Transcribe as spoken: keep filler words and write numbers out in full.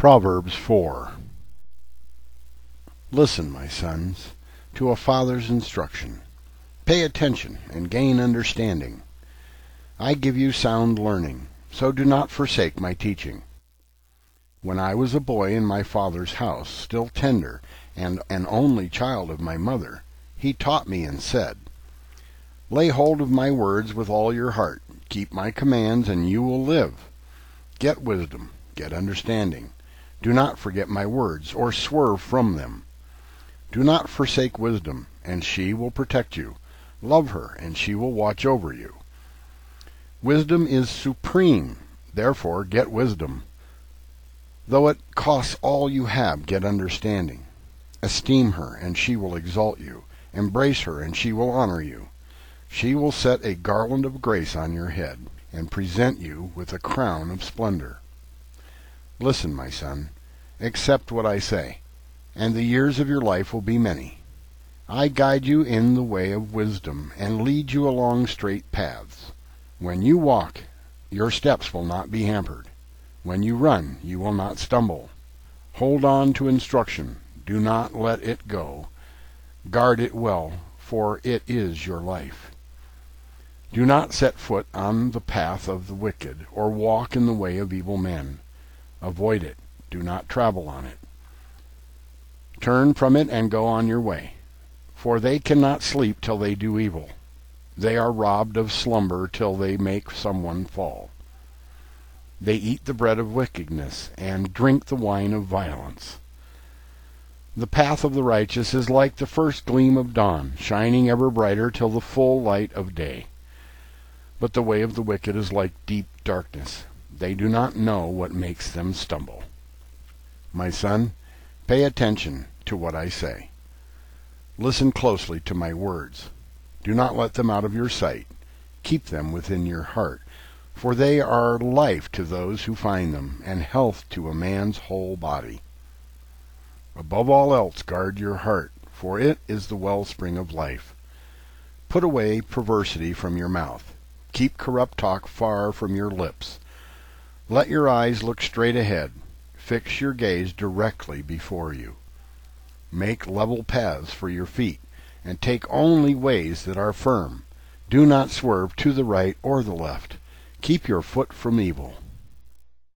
Proverbs four. Listen, my sons, to a father's instruction. Pay attention and gain understanding. I give you sound learning, so do not forsake my teaching. When I was a boy in my father's house, still tender, and an only child of my mother, he taught me and said, Lay hold of my words with all your heart. Keep my commands, and you will live. Get wisdom, get understanding. Do not forget my words, or swerve from them. Do not forsake wisdom, and she will protect you. Love her, and she will watch over you. Wisdom is supreme, therefore get wisdom. Though it costs all you have, get understanding. Esteem her, and she will exalt you. Embrace her, and she will honor you. She will set a garland of grace on your head, and present you with a crown of splendor. Listen, my son, accept what I say, and the years of your life will be many. I guide you in the way of wisdom, and lead you along straight paths. When you walk, your steps will not be hampered. When you run, you will not stumble. Hold on to instruction. Do not let it go. Guard it well, for it is your life. Do not set foot on the path of the wicked, or walk in the way of evil men. Avoid it. Do not travel on it. Turn from it and go on your way, for they cannot sleep till they do evil. They are robbed of slumber till they make someone fall. They eat the bread of wickedness, and drink the wine of violence. The path of the righteous is like the first gleam of dawn, shining ever brighter till the full light of day. But the way of the wicked is like deep darkness. They do not know what makes them stumble. My son, pay attention to what I say. Listen closely to my words. Do not let them out of your sight. Keep them within your heart, for they are life to those who find them, and health to a man's whole body. Above all else, guard your heart, for it is the wellspring of life. Put away perversity from your mouth. Keep corrupt talk far from your lips. Let your eyes look straight ahead. Fix your gaze directly before you. Make level paths for your feet, and take only ways that are firm. Do not swerve to the right or the left. Keep your foot from evil.